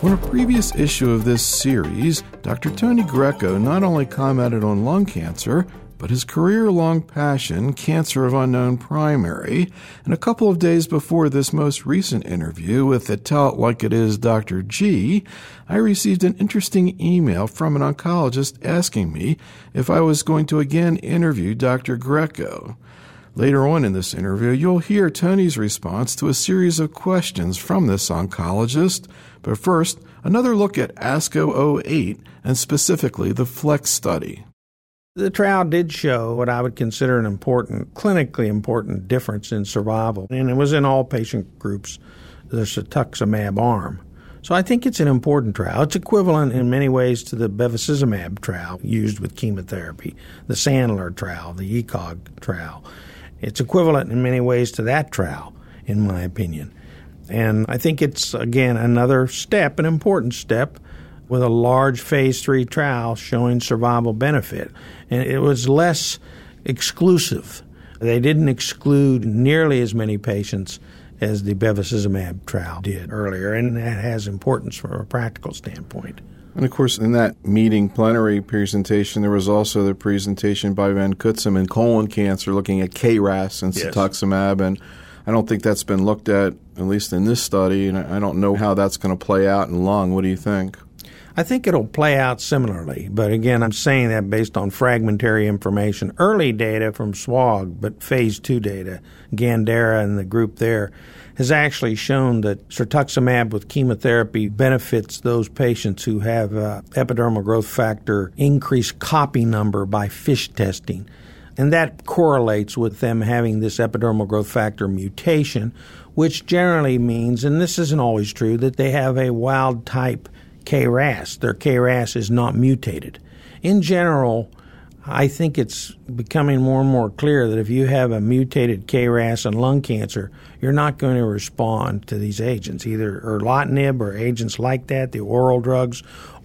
On a previous issue of this series, Dr. Tony Greco not only commented on lung cancer, but his career-long passion, cancer of unknown primary, and a couple of days before this most recent interview with the Tell It Like It Is Dr. G, I received an interesting email from an oncologist asking me if I was going to again interview Dr. Greco. Later on in this interview, you'll hear Tony's response to a series of questions from this oncologist. But first, another look at ASCO 08 and specifically the FLEX study. The trial did show what I would consider an important, clinically important difference in survival, and it was in all patient groups, the cetuximab arm. So I think it's an important trial. It's equivalent in many ways to the bevacizumab trial used with chemotherapy, the Sandler trial, the ECOG trial. It's equivalent in many ways to that trial, in my opinion. And I think it's, again, another step, an important step, with a large phase 3 trial showing survival benefit. And it was less exclusive. They didn't exclude nearly as many patients as the bevacizumab trial did earlier, and that has importance from a practical standpoint. And of course, in that meeting plenary presentation, there was also the presentation by Van Cutsem in colon cancer looking at KRAS and cetuximab, and I don't think that's been looked at least in this study, and I don't know how that's going to play out in lung. What do you think? I think it'll play out similarly, but again, I'm saying that based on fragmentary information. Early data from SWOG, but phase 2 data, Gandera and the group there, has actually shown that cetuximab with chemotherapy benefits those patients who have epidermal growth factor increased copy number by FISH testing. And that correlates with them having this epidermal growth factor mutation, which generally means, and this isn't always true, that they have a wild type KRAS. Their KRAS is not mutated. In general, I think it's becoming more and more clear that if you have a mutated KRAS and lung cancer, you're not going to respond to these agents, either erlotinib or agents like that, the oral drugs,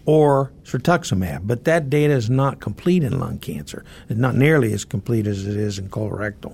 or cetuximab. But that data is not complete in lung cancer. It's not nearly as complete as it is in colorectal.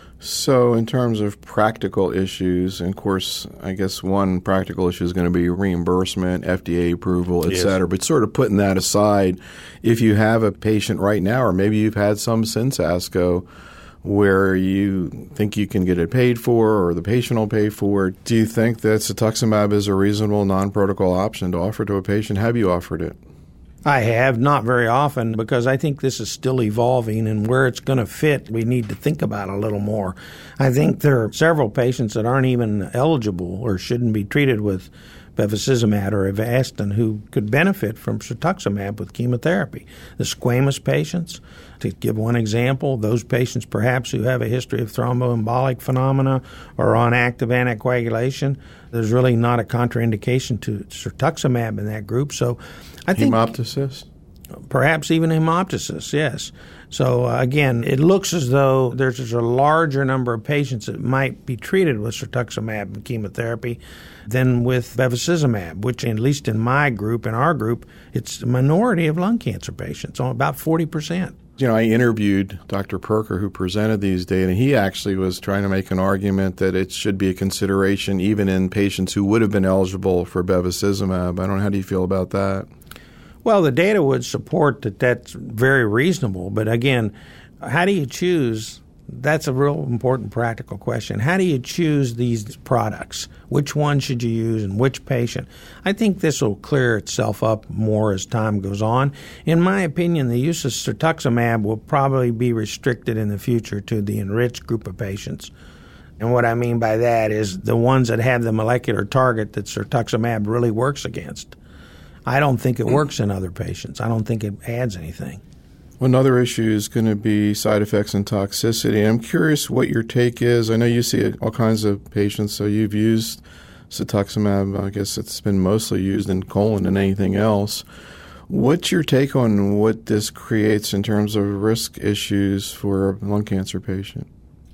So in terms of practical issues, and of course, I guess one practical issue is going to be reimbursement, FDA approval, et cetera. But sort of putting that aside, if you have a patient right now, or maybe you've had some since ASCO, where you think you can get it paid for or the patient will pay for it, do you think that cetuximab is a reasonable non-protocol option to offer to a patient? Have you offered it? I have, not very often, because I think this is still evolving, and where it's going to fit, we need to think about a little more. I think there are several patients that aren't even eligible or shouldn't be treated with bevacizumab or Avastin who could benefit from cetuximab with chemotherapy. The squamous patients, to give one example, those patients perhaps who have a history of thromboembolic phenomena or on active anticoagulation, there's really not a contraindication to cetuximab in that group. So I think hemoptysis? Perhaps even hemoptysis, yes. So again, it looks as though there's a larger number of patients that might be treated with cetuximab and chemotherapy than with bevacizumab, which at least in my group, in our group, it's a minority of lung cancer patients, about 40%. You know, I interviewed Dr. Perker, who presented these data, and he actually was trying to make an argument that it should be a consideration even in patients who would have been eligible for bevacizumab. I don't know, how do you feel about that? Well, the data would support that that's very reasonable. But again, how do you choose? That's a real important practical question. How do you choose these products? Which one should you use and which patient? I think this will clear itself up more as time goes on. In my opinion, the use of cetuximab will probably be restricted in the future to the enriched group of patients. And what I mean by that is the ones that have the molecular target that cetuximab really works against. I don't think it works in other patients. I don't think it adds anything. Another issue is going to be side effects and toxicity. I'm curious what your take is. I know you see all kinds of patients, so you've used cetuximab. I guess it's been mostly used in colon and anything else. What's your take on what this creates in terms of risk issues for a lung cancer patient?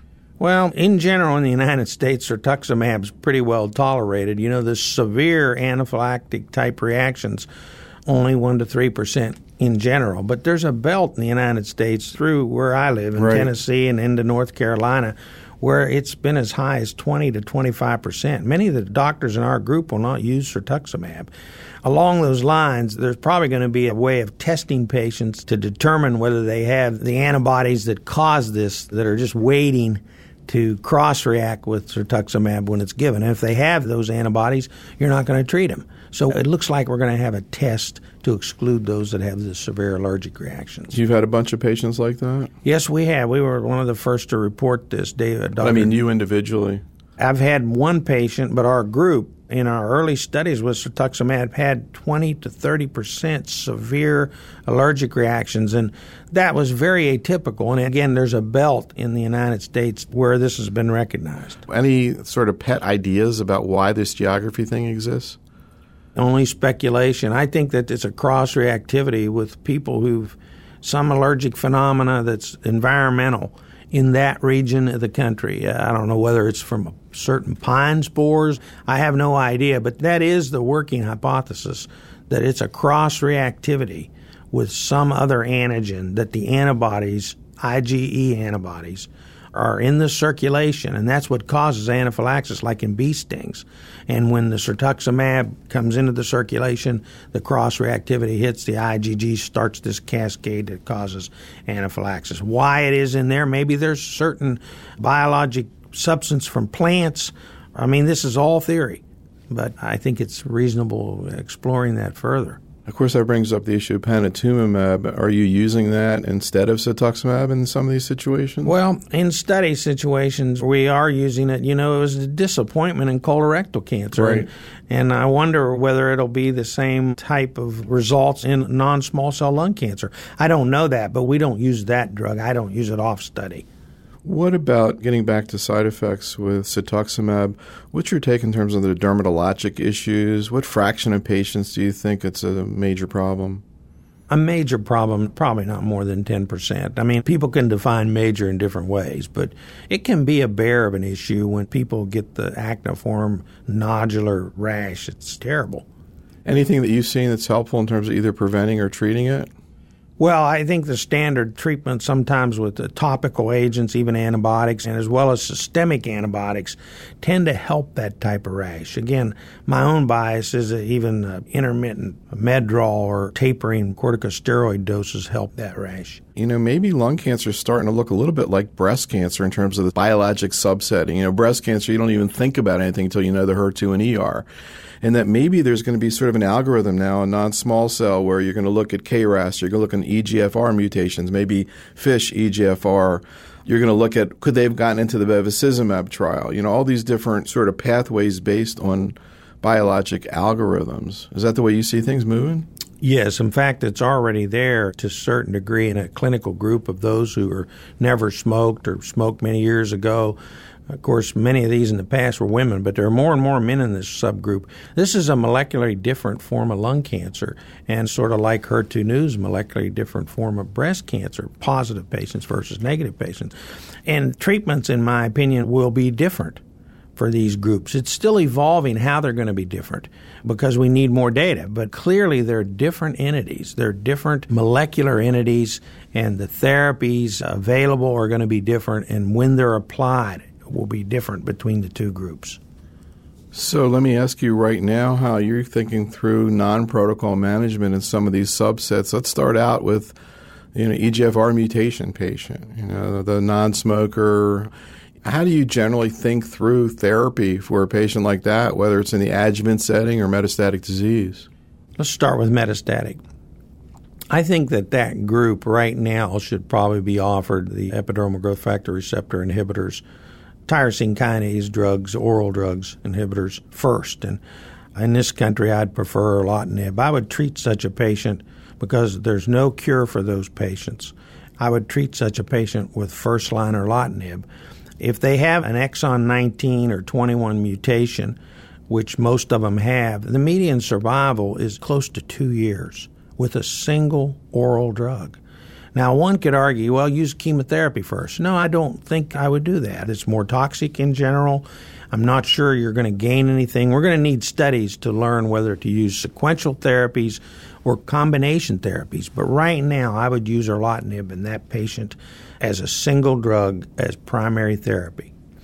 Well, in general, in the United States, cetuximab is pretty well tolerated. You know, the severe anaphylactic type reactions, only 1% to 3% in general. But there's a belt in the United States through where I live in Tennessee and into North Carolina where it's been as high as 20 to 25%. Many of the doctors in our group will not use cetuximab. Along those lines, there's probably going to be a way of testing patients to determine whether they have the antibodies that cause this that are just waiting to cross-react with cetuximab when it's given. And if they have those antibodies, you're not going to treat them. So it looks like we're going to have a test to exclude those that have the severe allergic reactions. You've had a bunch of patients like that? Yes, we have. We were one of the first to report this, David. I mean, you individually? I've had one patient, but our group in our early studies with cetuximab had 20 to 30% severe allergic reactions, and that was very atypical. And again, there's a belt in the United States where this has been recognized. Any sort of pet ideas about why this geography thing exists? Only speculation. I think that it's a cross-reactivity with people who've some allergic phenomena that's environmental in that region of the country. I don't know whether it's from certain pine spores. I have no idea, but that is the working hypothesis, that it's a cross-reactivity with some other antigen, that the antibodies, IgE antibodies, are in the circulation, and that's what causes anaphylaxis, like in bee stings. And when the cetuximab comes into the circulation, the cross-reactivity hits the IgG, starts this cascade that causes anaphylaxis. Why it is in there, maybe there's certain biologic substance from plants. I mean, this is all theory, but I think it's reasonable exploring that further. Of course, that brings up the issue of panitumumab. Are you using that instead of cetuximab in some of these situations? Well, in study situations, we are using it. You know, it was a disappointment in colorectal cancer. Right. And I wonder whether it'll be the same type of results in non-small cell lung cancer. I don't know that, but we don't use that drug. I don't use it off study. What about getting back to side effects with cetuximab? What's your take in terms of the dermatologic issues? What fraction of patients do you think it's a major problem? A major problem, probably not more than 10%. I mean, people can define major in different ways, but it can be a bear of an issue when people get the acneiform nodular rash. It's terrible. Anything that you've seen that's helpful in terms of either preventing or treating it? Well, I think the standard treatment sometimes with the topical agents, even antibiotics, and as well as systemic antibiotics, tend to help that type of rash. Again, my own bias is that even intermittent Medrol or tapering corticosteroid doses help that rash. You know, maybe lung cancer is starting to look a little bit like breast cancer in terms of the biologic subsetting. You know, breast cancer, you don't even think about anything until you know the HER2 and ER. And that maybe there's going to be sort of an algorithm now in non-small cell where you're going to look at KRAS, you're going to look at EGFR mutations, maybe FISH EGFR. You're going to look at could they have gotten into the bevacizumab trial? You know, all these different sort of pathways based on biologic algorithms. Is that the way you see things moving? Yes. In fact, it's already there to a certain degree in a clinical group of those who are never smoked or smoked many years ago. Of course, many of these in the past were women, but there are more and more men in this subgroup. This is a molecularly different form of lung cancer, and sort of like HER2/new's molecularly different form of breast cancer, positive patients versus negative patients. And treatments, in my opinion, will be different for these groups. It's still evolving how they're going to be different because we need more data. But clearly they're different entities. They're different molecular entities, and the therapies available are going to be different, and when they're applied will be different between the two groups. So let me ask you right now how you're thinking through non-protocol management in some of these subsets. Let's start out with, EGFR mutation patient, the non-smoker. How do you generally think through therapy for a patient like that, whether it's in the adjuvant setting or metastatic disease? Let's start with metastatic. I think that group right now should probably be offered the epidermal growth factor receptor inhibitors, tyrosine kinase drugs, oral drugs, inhibitors first. And in this country, I'd prefer erlotinib. I would treat such a patient because there's no cure for those patients. I would treat such a patient with first-line erlotinib. If they have an exon 19 or 21 mutation, which most of them have, the median survival is close to 2 years with a single oral drug. Now, one could argue, well, use chemotherapy first. No, I don't think I would do that. It's more toxic in general. I'm not sure you're going to gain anything. We're going to need studies to learn whether to use sequential therapies or combination therapies. But right now, I would use erlotinib in that patient as a single drug as primary therapy.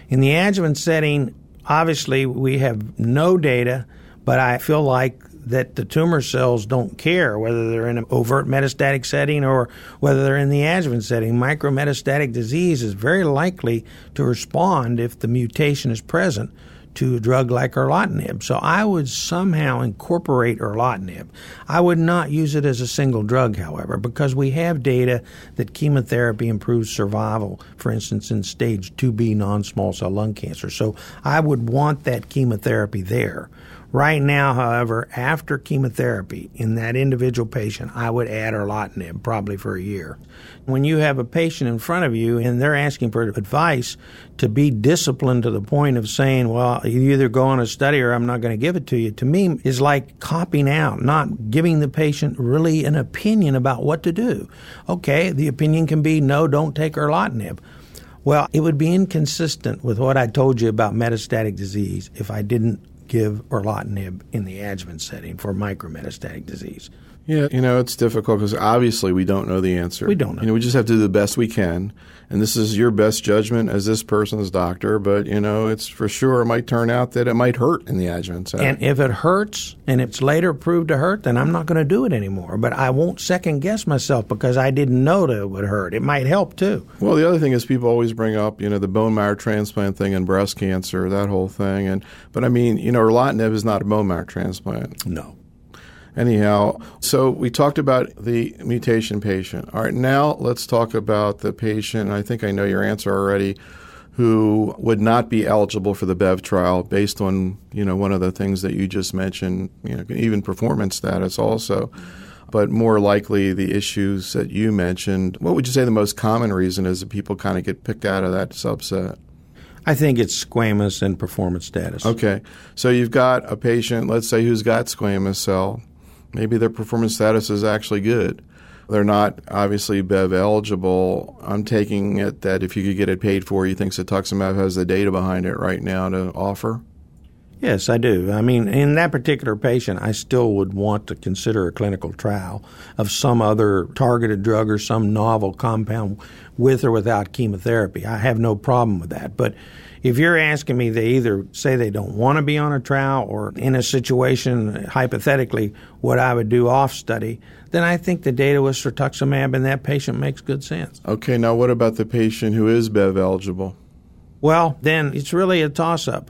In the adjuvant setting, obviously we have no data, but I feel like that the tumor cells don't care whether they're in an overt metastatic setting or whether they're in the adjuvant setting. Micrometastatic disease is very likely to respond if the mutation is present to a drug like erlotinib. So I would somehow incorporate erlotinib. I would not use it as a single drug, however, because we have data that chemotherapy improves survival, for instance, in stage 2B non-small cell lung cancer. So I would want that chemotherapy there. Right now, however, after chemotherapy in that individual patient, I would add erlotinib probably for a year. When you have a patient in front of you and they're asking for advice, to be disciplined to the point of saying, well, you either go on a study or I'm not going to give it to you, to me is like copping out, not giving the patient really an opinion about what to do. Okay, the opinion can be, no, don't take erlotinib. Well, it would be inconsistent with what I told you about metastatic disease if I didn't give erlotinib in the adjuvant setting for micrometastatic disease. Yeah, it's difficult because obviously we don't know the answer. We don't know. We just have to do the best we can. And this is your best judgment as this person's doctor. But, it's for sure it might turn out that it might hurt in the adjuvant setting. And if it hurts and it's later proved to hurt, then I'm not going to do it anymore. But I won't second guess myself because I didn't know that it would hurt. It might help too. Well, the other thing is people always bring up, the bone marrow transplant thing and breast cancer, that whole thing. But erlotinib is not a bone marrow transplant. No. Anyhow, so we talked about the mutation patient. All right, now let's talk about the patient, and I think I know your answer already, who would not be eligible for the BEV trial based on, one of the things that you just mentioned, even performance status also, but more likely the issues that you mentioned. What would you say the most common reason is that people kind of get picked out of that subset? I think it's squamous and performance status. Okay, so you've got a patient, let's say, who's got squamous cell. Maybe their performance status is actually good. They're not obviously BEV eligible. I'm taking it that if you could get it paid for, you think cetuximab has the data behind it right now to offer? Yes, I do. In that particular patient, I still would want to consider a clinical trial of some other targeted drug or some novel compound with or without chemotherapy. I have no problem with that. But if you're asking me, they either say they don't want to be on a trial or in a situation, hypothetically, what I would do off study, then I think the data with cetuximab in that patient makes good sense. Okay, now what about the patient who is BEV eligible? Well, then it's really a toss-up.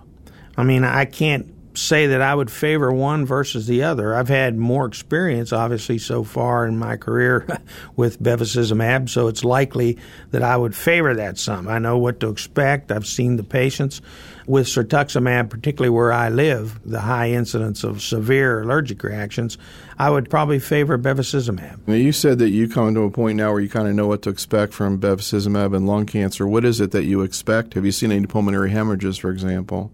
I can't say that I would favor one versus the other. I've had more experience, obviously, so far in my career with bevacizumab, so it's likely that I would favor that some. I know what to expect. I've seen the patients. With cetuximab, particularly where I live, the high incidence of severe allergic reactions, I would probably favor bevacizumab. Now, you said that you come to a point now where you kind of know what to expect from bevacizumab and lung cancer. What is it that you expect? Have you seen any pulmonary hemorrhages, for example?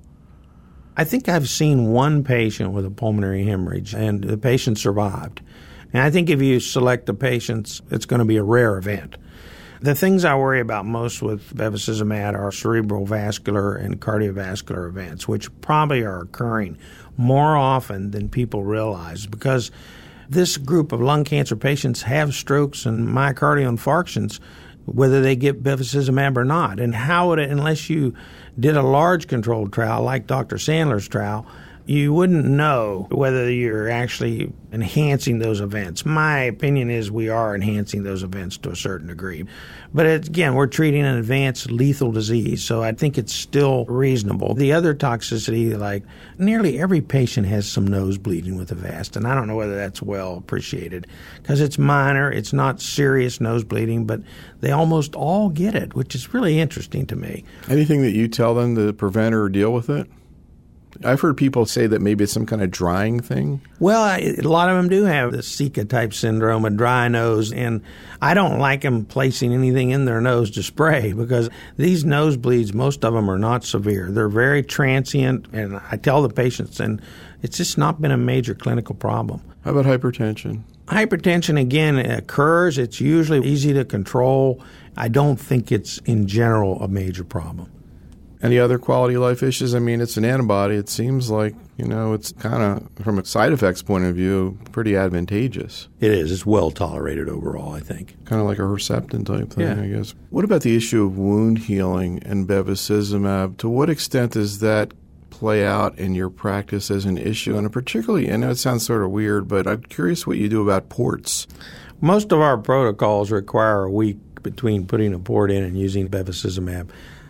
I think I've seen one patient with a pulmonary hemorrhage, and the patient survived. And I think if you select the patients, it's going to be a rare event. The things I worry about most with bevacizumab are cerebral vascular and cardiovascular events, which probably are occurring more often than people realize because this group of lung cancer patients have strokes and myocardial infarctions whether they get bevacizumab or not. And how would it, unless you did a large controlled trial like Dr. Sandler's trial, you wouldn't know whether you're actually enhancing those events. My opinion is we are enhancing those events to a certain degree. But again, we're treating an advanced lethal disease, so I think it's still reasonable. The other toxicity, like nearly every patient has some nose bleeding with Avast, and I don't know whether that's well appreciated because it's minor, it's not serious nose bleeding, but they almost all get it, which is really interesting to me. Anything that you tell them to prevent or deal with it? I've heard people say that maybe it's some kind of drying thing. Well, a lot of them do have the Zika-type syndrome, a dry nose, and I don't like them placing anything in their nose to spray because these nosebleeds, most of them are not severe. They're very transient, and I tell the patients, and it's just not been a major clinical problem. How about hypertension? Hypertension, again, occurs. It's usually easy to control. I don't think it's, in general, a major problem. Any other quality of life issues? I mean, it's an antibody. It seems like, it's kind of, from a side effects point of view, pretty advantageous. It is. It's well tolerated overall, I think. Kind of like a Herceptin type thing, Yeah. I guess. What about the issue of wound healing and bevacizumab? To what extent does that play out in your practice as an issue? And particularly, I know it sounds sort of weird, but I'm curious what you do about ports. Most of our protocols require a week between putting a port in and using bevacizumab.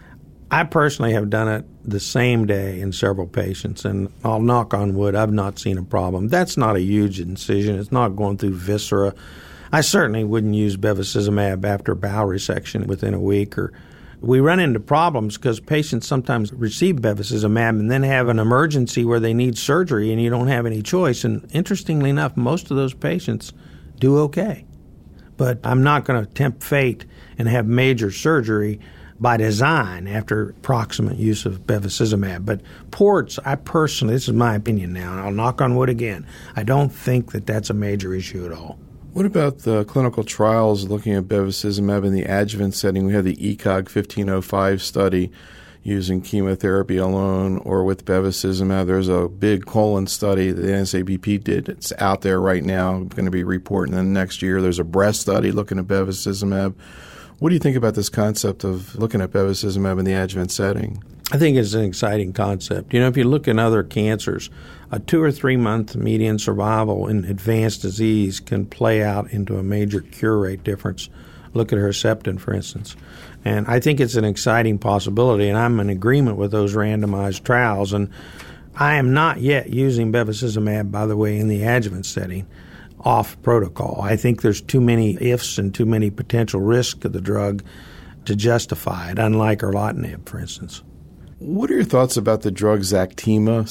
I personally have done it the same day in several patients, and I'll knock on wood, I've not seen a problem. That's not a huge incision. It's not going through viscera. I certainly wouldn't use bevacizumab after bowel resection within a week. Or we run into problems because patients sometimes receive bevacizumab and then have an emergency where they need surgery and you don't have any choice. And interestingly enough, most of those patients do okay. But I'm not going to tempt fate and have major surgery by design after proximate use of bevacizumab. But ports, I personally, this is my opinion now, and I'll knock on wood again, I don't think that that's a major issue at all. What about the clinical trials looking at bevacizumab in the adjuvant setting? We have the ECOG 1505 study using chemotherapy alone or with bevacizumab. There's a big colon study that the NSABP did. It's out there right now, going to be reporting in the next year. There's a breast study looking at bevacizumab. What do you think about this concept of looking at bevacizumab in the adjuvant setting? I think it's an exciting concept. If you look in other cancers, a 2 or 3 month median survival in advanced disease can play out into a major cure rate difference. Look at Herceptin, for instance. And I think it's an exciting possibility, and I'm in agreement with those randomized trials. And I am not yet using bevacizumab, by the way, in the adjuvant setting off protocol. I think there's too many ifs and too many potential risks of the drug to justify it, unlike erlotinib, for instance. What are your thoughts about the drug Zactima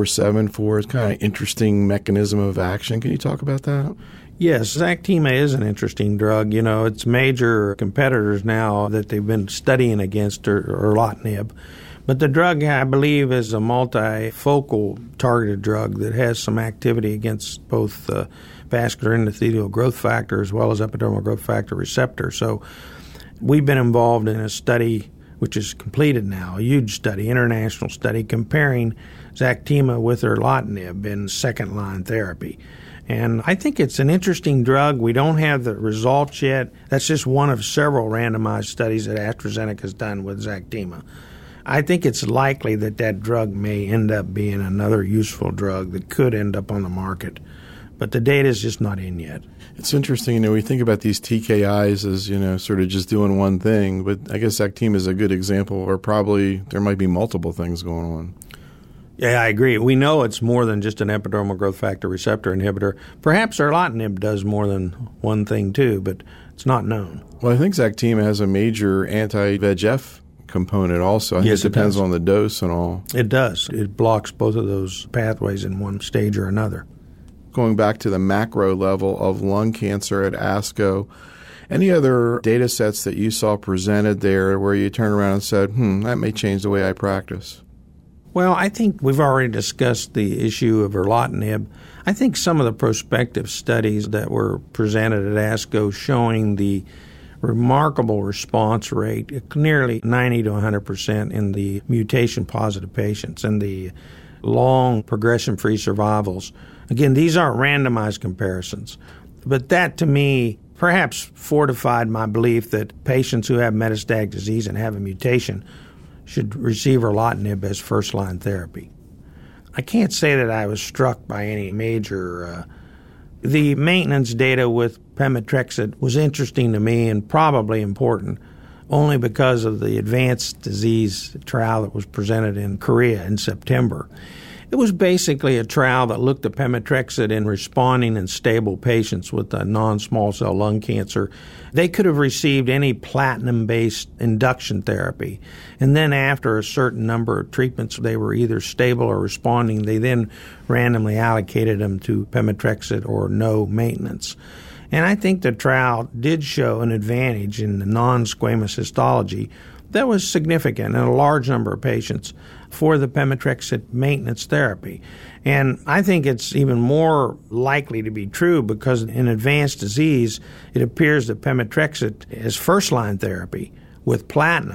6474? It's kind of an interesting mechanism of action. Can you talk about that? Yes, Zactima is an interesting drug. Its major competitors now that they've been studying against are erlotinib. But the drug, I believe, is a multifocal targeted drug that has some activity against both vascular endothelial growth factor as well as epidermal growth factor receptor. So we've been involved in a study which is completed now, a huge study, international study, comparing Zactima with erlotinib in second-line therapy. And I think it's an interesting drug. We don't have the results yet. That's just one of several randomized studies that AstraZeneca has done with Zactima. I think it's likely that that drug may end up being another useful drug that could end up on the market. But the data is just not in yet. It's interesting, we think about these TKIs as, sort of just doing one thing, but I guess Zactima is a good example, or probably there might be multiple things going on. Yeah, I agree. We know it's more than just an epidermal growth factor receptor inhibitor. Perhaps erlotinib does more than one thing too, but it's not known. Well, I think Zactima has a major anti-VEGF component also. I think it depends on the dose and all. It does. It blocks both of those pathways in one stage or another. Going back to the macro level of lung cancer at ASCO, any other data sets that you saw presented there where you turned around and said, that may change the way I practice? Well, I think we've already discussed the issue of erlotinib. I think some of the prospective studies that were presented at ASCO showing the remarkable response rate, nearly 90 to 100% in the mutation-positive patients and the long progression-free survivals. Again, these aren't randomized comparisons, but that to me perhaps fortified my belief that patients who have metastatic disease and have a mutation should receive erlotinib as first-line therapy. I can't say that I was struck by any major the maintenance data with pemetrexed was interesting to me and probably important only because of the advanced disease trial that was presented in Korea in September. It was basically a trial that looked at pemetrexed in responding and stable patients with non-small cell lung cancer. They could have received any platinum-based induction therapy. And then after a certain number of treatments, they were either stable or responding. They then randomly allocated them to pemetrexed or no maintenance. And I think the trial did show an advantage in the non-squamous histology that was significant in a large number of patients for the pemetrexed maintenance therapy. And I think it's even more likely to be true because in advanced disease, it appears that pemetrexed as first-line therapy with platinum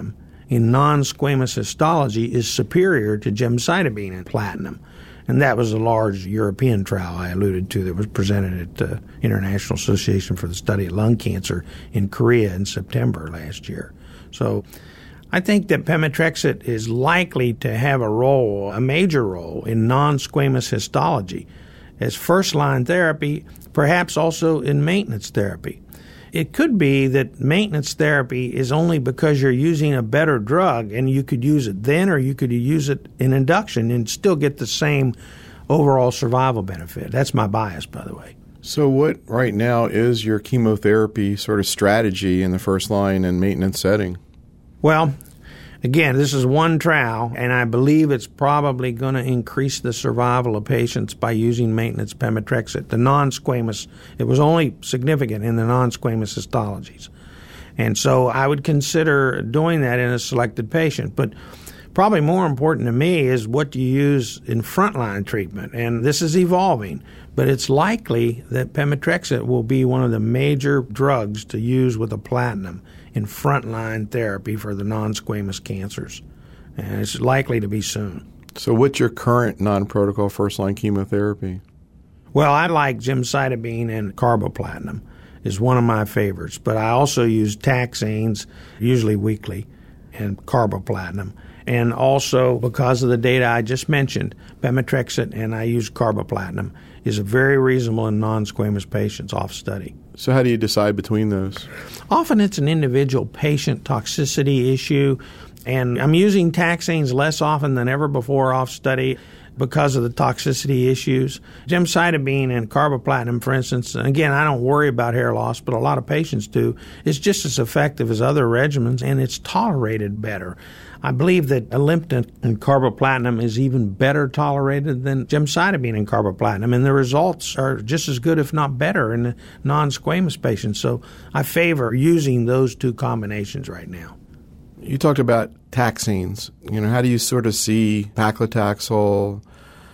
in non-squamous histology is superior to gemcitabine and platinum. And that was a large European trial I alluded to that was presented at the International Association for the Study of Lung Cancer in Korea in September last year. So I think that pemetrexed is likely to have a major role in non-squamous histology as first-line therapy, perhaps also in maintenance therapy. It could be that maintenance therapy is only because you're using a better drug and you could use it then or you could use it in induction and still get the same overall survival benefit. That's my bias, by the way. So what right now is your chemotherapy sort of strategy in the first line and maintenance setting? Well, again, this is one trial, and I believe it's probably going to increase the survival of patients by using maintenance pemetrexed. The non-squamous, it was only significant in the non-squamous histologies. And so I would consider doing that in a selected patient. But probably more important to me is what do you use in frontline treatment. And this is evolving, but it's likely that pemetrexed will be one of the major drugs to use with a platinum in frontline therapy for the non-squamous cancers. And it's likely to be soon. So what's your current non-protocol first-line chemotherapy? Well, I like gemcitabine and carboplatin is one of my favorites. But I also use taxanes, usually weekly, and carboplatin. And also, because of the data I just mentioned, pemetrexed and I use carboplatin is very reasonable in non-squamous patients off study. So how do you decide between those? Often it's an individual patient toxicity issue, and I'm using taxanes less often than ever before off study because of the toxicity issues. Gemcitabine and carboplatin, for instance, and again, I don't worry about hair loss, but a lot of patients do. It's just as effective as other regimens, and it's tolerated better. I believe that Alimta and carboplatin is even better tolerated than gemcitabine and carboplatin, and the results are just as good, if not better, in the non-squamous patients. So I favor using those two combinations right now. You talked about taxanes. How do you sort of see paclitaxel,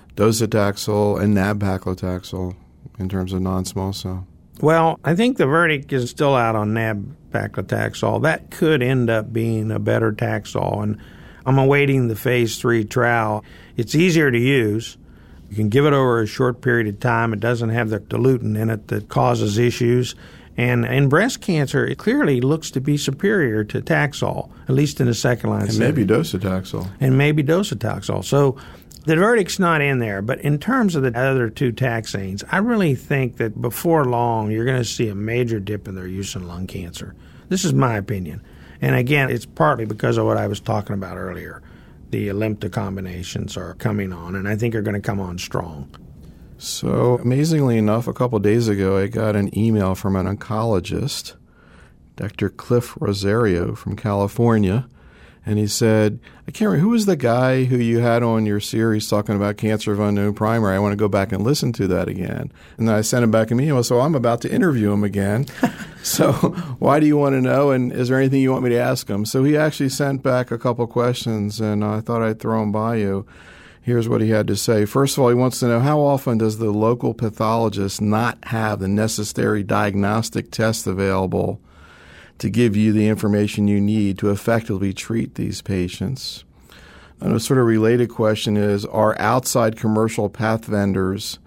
docetaxel, and nab-paclitaxel in terms of non-small cell? Well, I think the verdict is still out on nab-paclitaxel. That could end up being a better Taxol, and I'm awaiting the phase 3 trial. It's easier to use. You can give it over a short period of time. It doesn't have the diluent in it that causes issues. And in breast cancer, it clearly looks to be superior to Taxol, at least in the second-line setting. And maybe docetaxel. And maybe docetaxel. So the verdict's not in there, but in terms of the other two taxanes, I really think that before long you're going to see a major dip in their use in lung cancer. This is my opinion. And again, it's partly because of what I was talking about earlier. The Alimta combinations are coming on, and I think are going to come on strong. So amazingly enough, a couple of days ago, I got an email from an oncologist, Dr. Cliff Rosario from California, and he said, I can't remember, who was the guy who you had on your series talking about cancer of unknown primary? I want to go back and listen to that again. And then I sent him back an email, so I'm about to interview him again. So why do you want to know, and is there anything you want me to ask him? So he actually sent back a couple questions, and I thought I'd throw them by you. Here's what he had to say. First of all, he wants to know, how often does the local pathologist not have the necessary diagnostic tests available to give you the information you need to effectively treat these patients? And a sort of related question is, are outside commercial path vendors,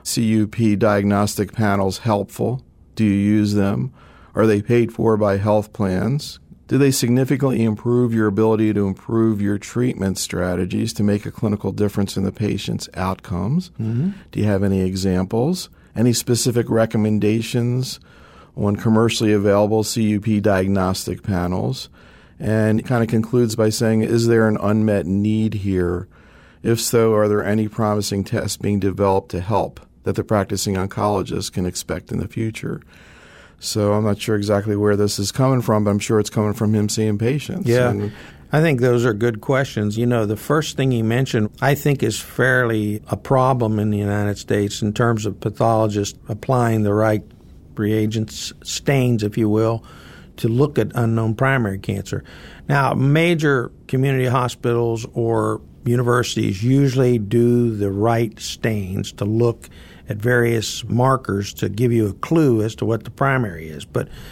CUP diagnostic panels, helpful? Do you use them? Are they paid for by health plans? Do they significantly improve your ability to improve your treatment strategies to make a clinical difference in the patient's outcomes? Mm-hmm. Do you have any examples? Any specific recommendations on commercially available CUP diagnostic panels? And it kind of concludes by saying, is there an unmet need here? If so, are there any promising tests being developed to help that the practicing oncologist can expect in the future? So I'm not sure exactly where this is coming from, but I'm sure it's coming from him seeing patients. Yeah, and I think those are good questions. The first thing he mentioned, I think, is fairly a problem in the United States in terms of pathologists applying the right reagents, stains, if you will, to look at unknown primary cancer. Now, major community hospitals or universities usually do the right stains to look at various markers to give you a clue as to what the primary is. But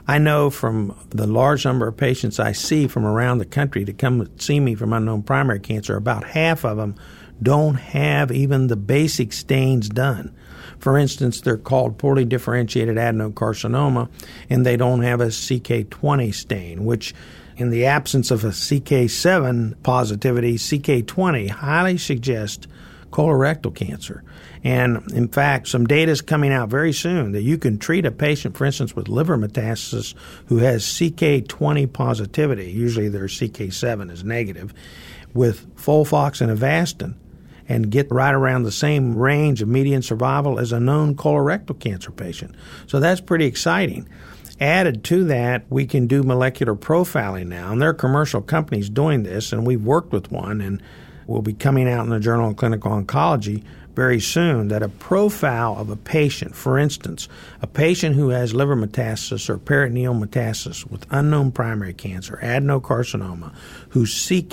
I know from the large number of patients I see from around the country to come see me from unknown primary cancer, about half of them don't have even the basic stains done. For instance, they're called poorly differentiated adenocarcinoma, and they don't have a CK20 stain, which in the absence of a CK7 positivity, CK20 highly suggests colorectal cancer. And in fact, some data is coming out very soon that you can treat a patient, for instance, with liver metastasis who has CK20 positivity, usually their CK7 is negative, with FOLFOX and Avastin, and get right around the same range of median survival as a known colorectal cancer patient. So that's pretty exciting. Added to that, we can do molecular profiling now, and there are commercial companies doing this, and we've worked with one, and will be coming out in the Journal of Clinical Oncology very soon, that a profile of a patient, for instance, a patient who has liver metastasis or peritoneal metastasis with unknown primary cancer, adenocarcinoma, who's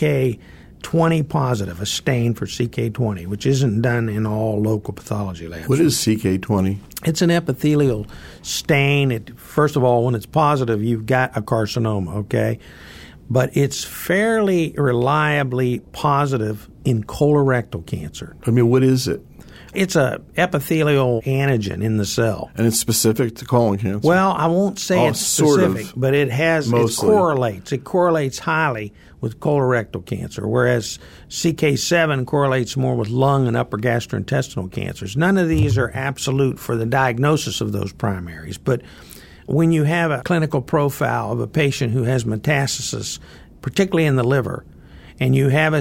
CK20 positive, a stain for CK20, which isn't done in all local pathology labs. What is CK20? It's an epithelial stain. First of all, when it's positive, you've got a carcinoma, okay? But it's fairly reliably positive in colorectal cancer. I mean, what is it? It's a epithelial antigen in the cell. And it's specific to colon cancer? Well, I won't say it's specific, but it correlates. It correlates highly with colorectal cancer, whereas CK7 correlates more with lung and upper gastrointestinal cancers. None of these are absolute for the diagnosis of those primaries, but when you have a clinical profile of a patient who has metastasis, particularly in the liver, and you have a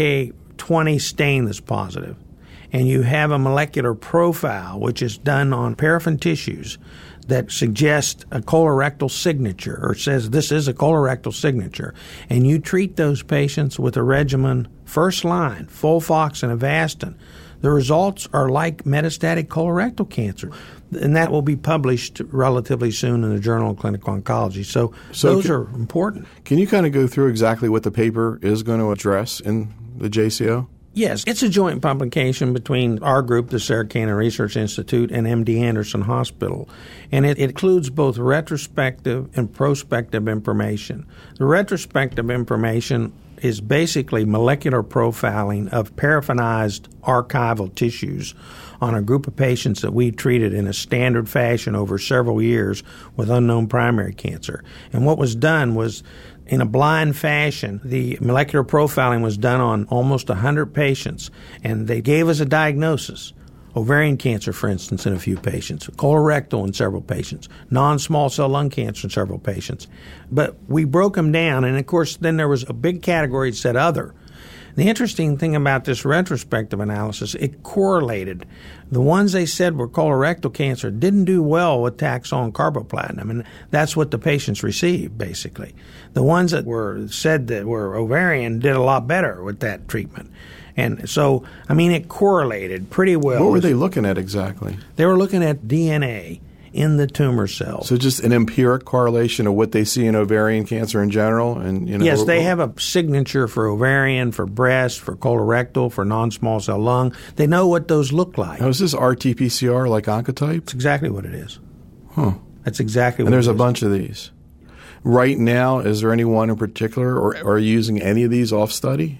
CK20 stain that's positive, and you have a molecular profile which is done on paraffin tissues that suggests a colorectal signature or says this is a colorectal signature, and you treat those patients with a regimen first line, FOLFOX and Avastin, the results are like metastatic colorectal cancer. And that will be published relatively soon in the Journal of Clinical Oncology. So those are important. Can you kind of go through exactly what the paper is going to address in the JCO? Yes, it's a joint publication between our group, the Sarah Cannon Research Institute, and MD Anderson Hospital. And it includes both retrospective and prospective information. The retrospective information is basically molecular profiling of paraffinized archival tissues on a group of patients that we treated in a standard fashion over several years with unknown primary cancer. And what was done was, in a blind fashion, the molecular profiling was done on almost 100 patients, and they gave us a diagnosis. Ovarian cancer, for instance, in a few patients, colorectal in several patients, non-small cell lung cancer in several patients. But we broke them down, and of course then there was a big category that said other. The interesting thing about this retrospective analysis, it correlated. The ones they said were colorectal cancer didn't do well with Taxol and carboplatin, and that's what the patients received, basically. The ones that were said that were ovarian did a lot better with that treatment. And so, I mean, it correlated pretty well. What were they looking at exactly? They were looking at DNA in the tumor cells. So just an empiric correlation of what they see in ovarian cancer in general? And yes, they have a signature for ovarian, for breast, for colorectal, for non-small cell lung. They know what those look like. Now, is this RT-PCR like Oncotype? That's exactly what it is. Huh. That's exactly what it is. And there's a bunch of these. Right now, is there any one in particular, or are you using any of these off study?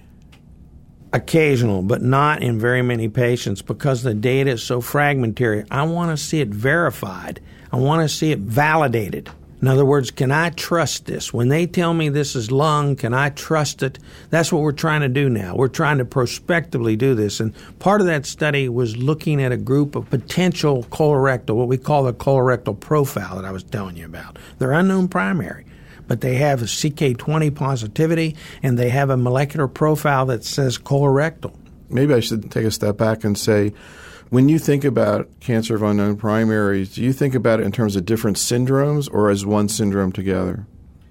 Occasional, but not in very many patients because the data is so fragmentary. I want to see it verified. I want to see it validated. In other words, can I trust this? When they tell me this is lung, can I trust it? That's what we're trying to do now. We're trying to prospectively do this. And part of that study was looking at a group of potential colorectal, what we call the colorectal profile that I was telling you about. They're unknown primary, but they have a CK20 positivity, and they have a molecular profile that says colorectal. Maybe I should take a step back and say, when you think about cancer of unknown primaries, do you think about it in terms of different syndromes or as one syndrome together?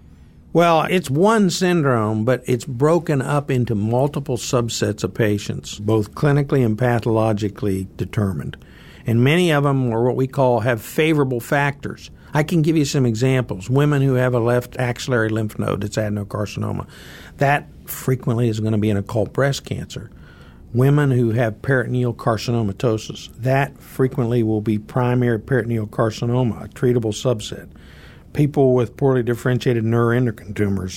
Well, it's one syndrome, but it's broken up into multiple subsets of patients, both clinically and pathologically determined. And many of them are what we call have favorable factors. I can give you some examples. Women who have a left axillary lymph node that's adenocarcinoma, that frequently is going to be an occult breast cancer. Women who have peritoneal carcinomatosis, that frequently will be primary peritoneal carcinoma, a treatable subset. people with poorly differentiated neuroendocrine tumors,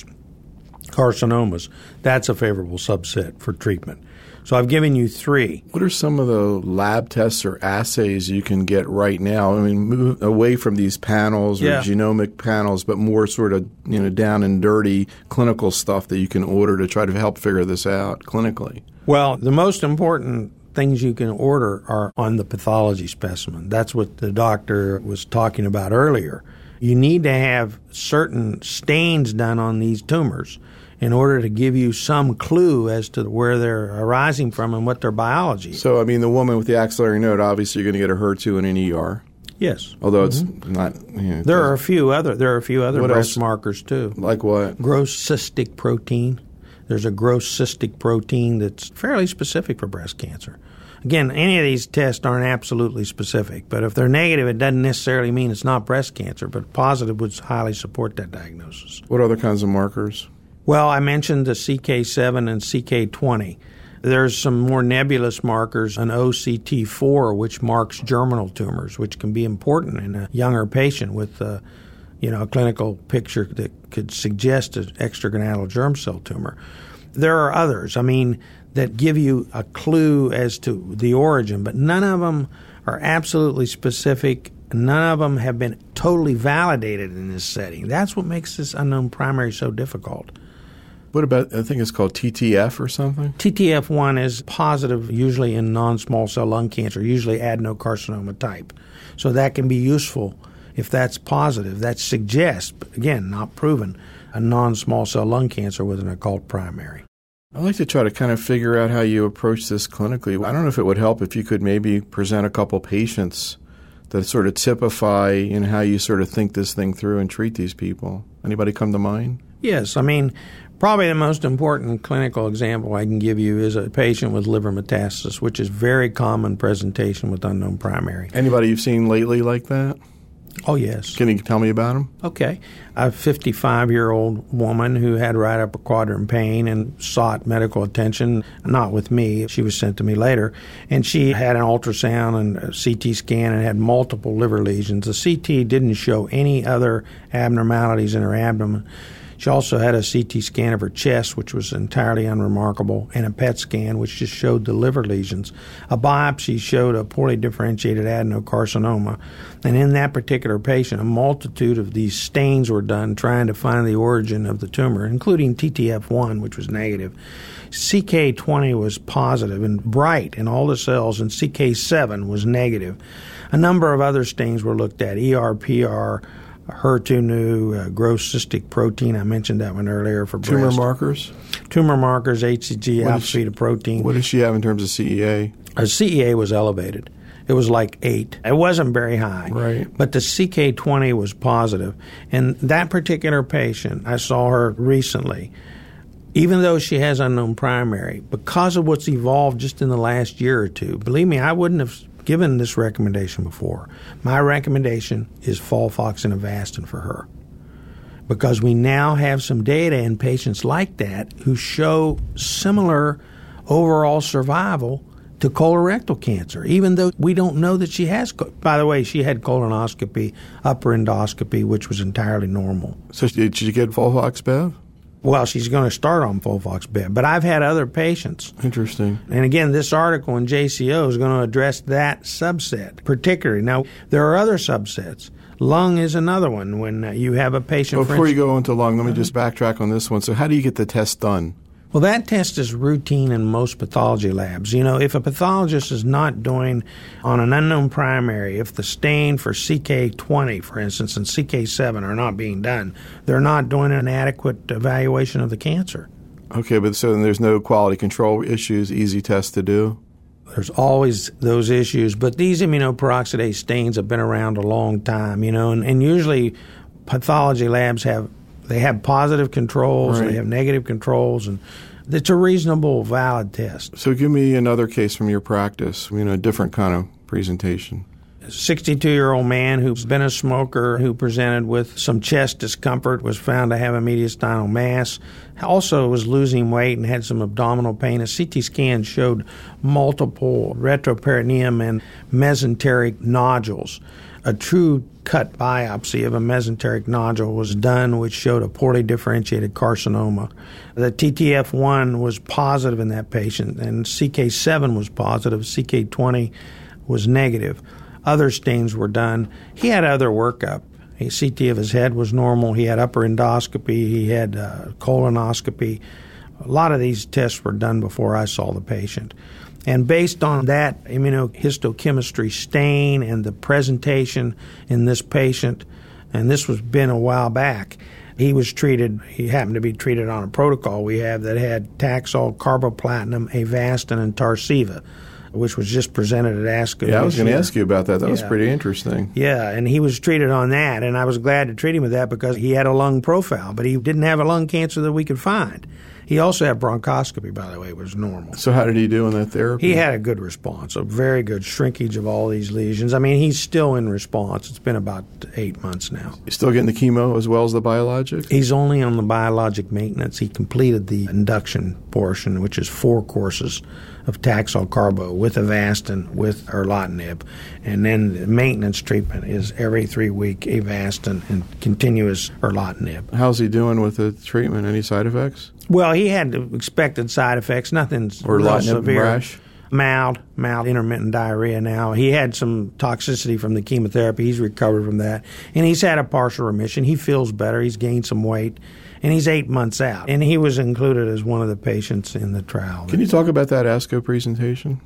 carcinomas, that's a favorable subset for treatment. So I've given you 3. What are some of the lab tests or assays you can get right now? I mean, move away from these panels or genomic panels, but more sort of, down and dirty clinical stuff that you can order to try to help figure this out clinically. Well, the most important things you can order are on the pathology specimen. That's what the doctor was talking about earlier. You need to have certain stains done on these tumors in order to give you some clue as to where they're arising from and what their biology is. So, I mean, the woman with the axillary node, obviously you're going to get a HER2 and an ER. Yes. Although it's not... There are a few other breast markers, too. Like what? Gross cystic protein. There's a gross cystic protein that's fairly specific for breast cancer. Again, any of these tests aren't absolutely specific, but if they're negative, it doesn't necessarily mean it's not breast cancer, but positive would highly support that diagnosis. What other kinds of markers? Well, I mentioned the CK7 and CK20. There's some more nebulous markers, an OCT4, which marks germinal tumors, which can be important in a younger patient with a clinical picture that could suggest an extragonadal germ cell tumor. There are others, that give you a clue as to the origin, but none of them are absolutely specific. None of them have been totally validated in this setting. That's what makes this unknown primary so difficult. What about, I think it's called TTF or something? TTF1 is positive usually in non-small cell lung cancer, usually adenocarcinoma type. So that can be useful if that's positive. That suggests, but again, not proven, a non-small cell lung cancer with an occult primary. I'd like to try to kind of figure out how you approach this clinically. I don't know if it would help if you could maybe present a couple patients that sort of typify how you sort of think this thing through and treat these people. Anybody come to mind? Yes. Probably the most important clinical example I can give you is a patient with liver metastasis, which is very common presentation with unknown primary. Anybody you've seen lately like that? Oh, yes. Can you tell me about him? Okay. A 55-year-old woman who had right upper quadrant pain and sought medical attention, not with me. She was sent to me later. And she had an ultrasound and a CT scan and had multiple liver lesions. The CT didn't show any other abnormalities in her abdomen. She also had a CT scan of her chest, which was entirely unremarkable, and a PET scan, which just showed the liver lesions. A biopsy showed a poorly differentiated adenocarcinoma. And in that particular patient, a multitude of these stains were done trying to find the origin of the tumor, including TTF1, which was negative. CK20 was positive and bright in all the cells, and CK7 was negative. A number of other stains were looked at, ERPR, HER2/neu, gross cystic protein. I mentioned that one earlier for breast. Tumor markers? Tumor markers, HCG, alpha-fetoprotein. What does she have in terms of CEA? Her CEA was elevated. It was like 8. It wasn't very high. Right. But the CK20 was positive. And that particular patient, I saw her recently, even though she has unknown primary, because of what's evolved just in the last year or two, believe me, I wouldn't have given this recommendation before. My recommendation is FOLFOX and Avastin for her, because we now have some data in patients like that who show similar overall survival to colorectal cancer, even though we don't know that she has. By the way, she had colonoscopy, upper endoscopy, which was entirely normal. So did she get FOLFOX-Bev? Well, she's going to start on FOLFOX-Bev, but I've had other patients. Interesting. And again, this article in JCO is going to address that subset particularly. Now, there are other subsets. Lung is another one when you have a patient. Before you go into lung, let me just backtrack on this one. So how do you get the test done? Well, that test is routine in most pathology labs. If a pathologist is not doing on an unknown primary, if the stain for CK20, for instance, and CK7 are not being done, they're not doing an adequate evaluation of the cancer. Okay, but so then there's no quality control issues, easy test to do? There's always those issues, but these immunoperoxidase stains have been around a long time, and usually pathology labs have positive controls, right. They have negative controls, and it's a reasonable, valid test. So give me another case from your practice, a different kind of presentation. 62-year-old man who's been a smoker who presented with some chest discomfort, was found to have a mediastinal mass. Also was losing weight and had some abdominal pain. A CT scan showed multiple retroperitoneum and mesenteric nodules. A true cut biopsy of a mesenteric nodule was done, which showed a poorly differentiated carcinoma. The TTF1 was positive in that patient, and CK7 was positive. CK20 was negative. Other stains were done. He had other workup. A CT of his head was normal. He had upper endoscopy. He had colonoscopy. A lot of these tests were done before I saw the patient. And based on that immunohistochemistry stain and the presentation in this patient, and this was been a while back, he happened to be treated on a protocol we have that had Taxol, carboplatin, Avastin, and Tarceva, which was just presented at ASCO. Yeah, I was going to ask you about that. That was pretty interesting. Yeah, and he was treated on that, and I was glad to treat him with that because he had a lung profile, but he didn't have a lung cancer that we could find. He also had bronchoscopy, by the way, which was normal. So how did he do in that therapy? He had a good response, a very good shrinkage of all these lesions. I mean, he's still in response. It's been about 8 months now. He's still getting the chemo as well as the biologic? He's only on the biologic maintenance. He completed the induction portion, which is 4 courses of Taxol carbo with Avastin, with erlotinib. And then the maintenance treatment is every 3-week Avastin and continuous erlotinib. How's he doing with the treatment? Any side effects? Well, he had expected side effects, nothing real severe. Rash? Mild intermittent diarrhea now. He had some toxicity from the chemotherapy. He's recovered from that. And he's had a partial remission. He feels better. He's gained some weight. And he's 8 months out. And he was included as one of the patients in the trial. Can you talk about that ASCO presentation?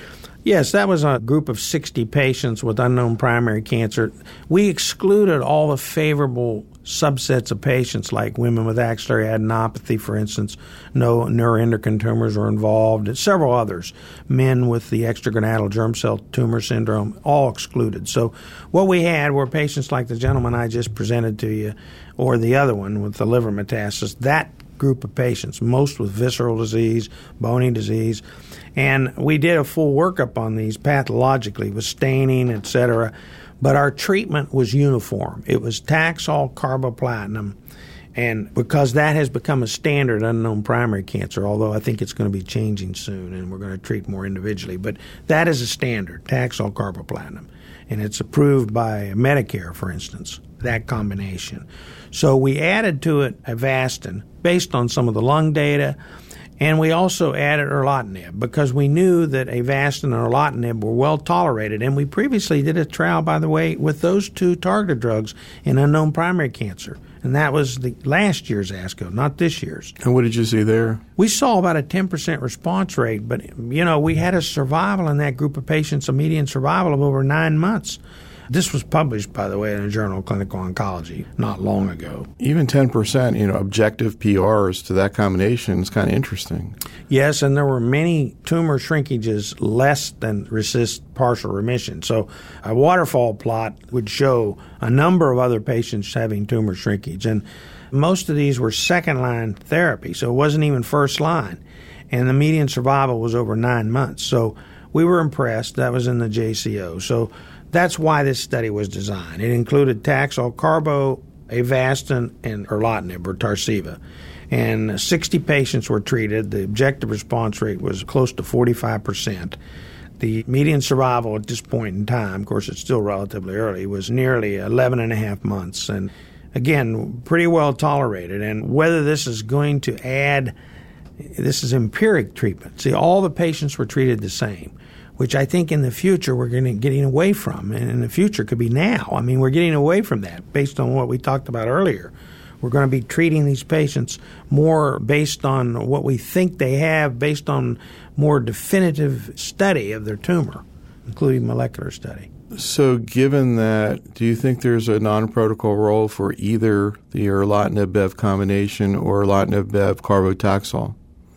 Yes, that was a group of 60 patients with unknown primary cancer. We excluded all the favorable subsets of patients like women with axillary adenopathy, for instance. No neuroendocrine tumors were involved, and several others. Men with the extragonadal germ cell tumor syndrome, all excluded. So what we had were patients like the gentleman I just presented to you, or the other one with the liver metastasis, that group of patients, most with visceral disease, bony disease. And we did a full workup on these pathologically with staining, etc. But our treatment was uniform. It was Taxol, carboplatin, and because that has become a standard unknown primary cancer, although I think it's going to be changing soon and we're going to treat more individually. But that is a standard, Taxol, carboplatin. And it's approved by Medicare, for instance, that combination. So we added to it Avastin based on some of the lung data, and we also added erlotinib because we knew that Avastin and erlotinib were well tolerated. And we previously did a trial, by the way, with those 2 targeted drugs in unknown primary cancer. And that was the last year's ASCO, not this year's. And what did you see there? We saw about a 10% response rate, but, we had a survival in that group of patients, a median survival of over 9 months. This was published, by the way, in a journal of clinical oncology not long ago. Even 10%, objective PRs to that combination is kind of interesting. Yes, and there were many tumor shrinkages less than RECIST partial remission. So a waterfall plot would show a number of other patients having tumor shrinkage. And most of these were second-line therapy, so it wasn't even first line. And the median survival was over 9 months. So we were impressed. That was in the JCO. So that's why this study was designed. It included Taxol, carbo, Avastin, and erlotinib, or Tarceva. And 60 patients were treated. The objective response rate was close to 45%. The median survival at this point in time, of course it's still relatively early, was nearly 11 and a half months. And again, pretty well tolerated. And whether this is going to add, this is empiric treatment. See, all the patients were treated the same, which I think in the future we're going to getting away from. And in the future could be now. I mean, we're getting away from that based on what we talked about earlier. We're going to be treating these patients more based on what we think they have, based on more definitive study of their tumor, including molecular study. So given that, do you think there's a non-protocol role for either the erlotinib-bev combination or erlotinib-bev carbotaxol?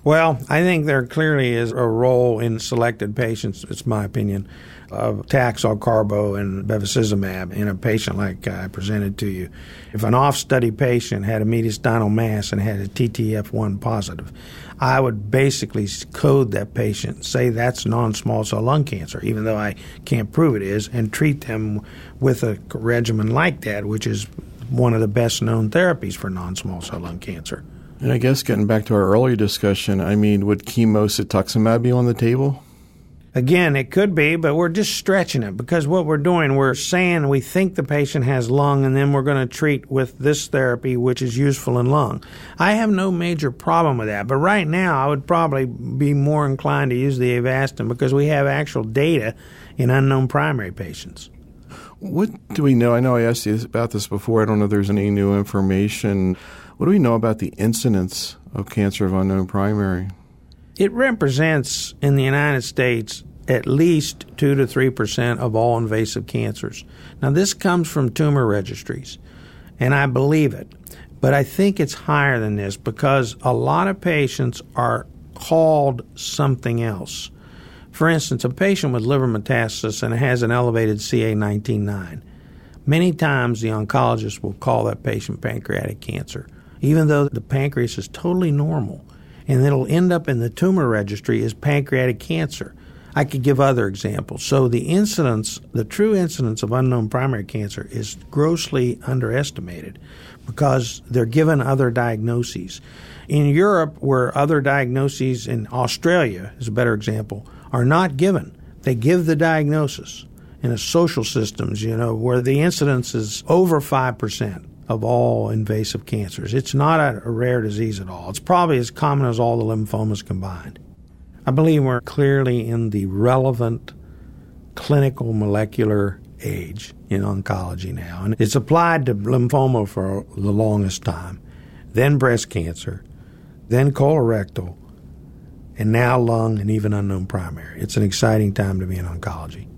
Well, I think there clearly is a role in selected patients, it's my opinion, of Taxol, Carbo, and bevacizumab in a patient like I presented to you. If an off-study patient had a mediastinal mass and had a TTF1 positive, I would basically code that patient, say that's non-small cell lung cancer, even though I can't prove it is, and treat them with a regimen like that, which is one of the best-known therapies for non-small cell lung cancer. And I guess getting back to our earlier discussion, would chemocetuximab be on the table? Again, it could be, but we're just stretching it because what we're doing, we're saying we think the patient has lung and then we're going to treat with this therapy, which is useful in lung. I have no major problem with that, but right now I would probably be more inclined to use the Avastin because we have actual data in unknown primary patients. What do we know? I know I asked you about this before. I don't know if there's any new information. What do we know about the incidence of cancer of unknown primary? It represents, in the United States, at least 2 to 3% of all invasive cancers. Now, this comes from tumor registries, and I believe it. But I think it's higher than this because a lot of patients are called something else. For instance, a patient with liver metastasis and has an elevated CA19-9. Many times the oncologist will call that patient pancreatic cancer, even though the pancreas is totally normal, and it'll end up in the tumor registry as pancreatic cancer. I could give other examples. So the incidence, the true incidence of unknown primary cancer is grossly underestimated because they're given other diagnoses. In Europe, where other diagnoses, in Australia is a better example, are not given. They give the diagnosis. In the social systems, where the incidence is over 5% of all invasive cancers. It's not a rare disease at all. It's probably as common as all the lymphomas combined. I believe we're clearly in the relevant clinical molecular age in oncology now. And it's applied to lymphoma for the longest time, then breast cancer, then colorectal, and now lung and even unknown primary. It's an exciting time to be in oncology.